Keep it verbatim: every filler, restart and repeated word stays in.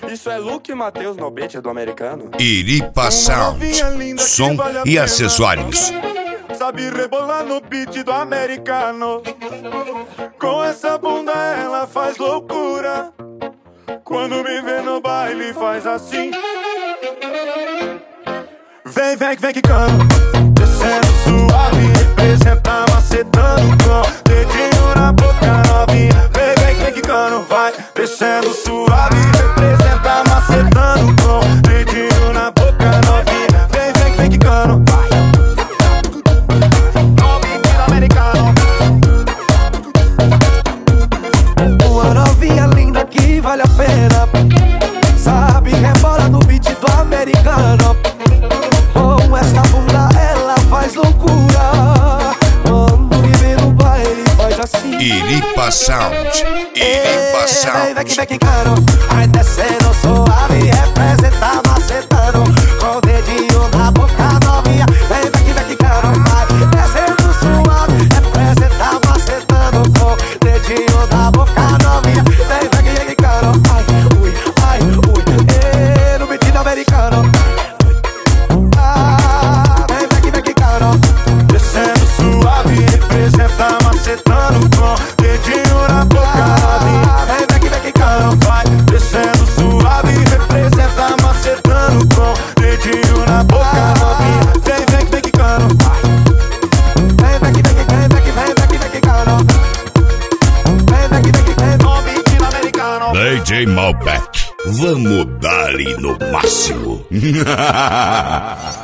Isso é Luke Matheus no beat do americano. Iripa Sound, som e acessórios. Sabe rebolar no beat do americano. Com essa bunda ela faz loucura. Quando me vê no baile faz assim. Vem, vem, vem quicando, descendo suave, representa macetando com dedinho na boca novinha. Vem, vem, vem quicando, vai, descendo suave, representa macetando com dedinho na boca novinha. Vem, vem, vem quicando, vai. Uma novinha linda que vale a pena, sabe, rebola no beat do americano. Com essa bunda ela faz loucura. Quando me vê no baile faz assim. Iripa Sound, Iripa Sound. Vem, vem que vem quicando, vai descendo suave, representa macetando com o dedinho na boca novinha. Vem, vem que vem quicando, vai descendo suave, representa macetando com o dedinho na boca novinha. Vem, vem que vem quicando, ai, ui, ai, ui, e no beat do americano. Descendo suave, representa macetando com dedinho na boca novinha. Vem, vem que vem quicando, vai. Descendo suave, representa macetando com dedinho na boca novinha. Vem, vem que vem quicando, vai. Vem, vem que vem que vem, vem que vem, vem que vem quicando. Vem, vem que vem que vem, no beat do americano. D J Malbec, vamos dar-lhe no máximo.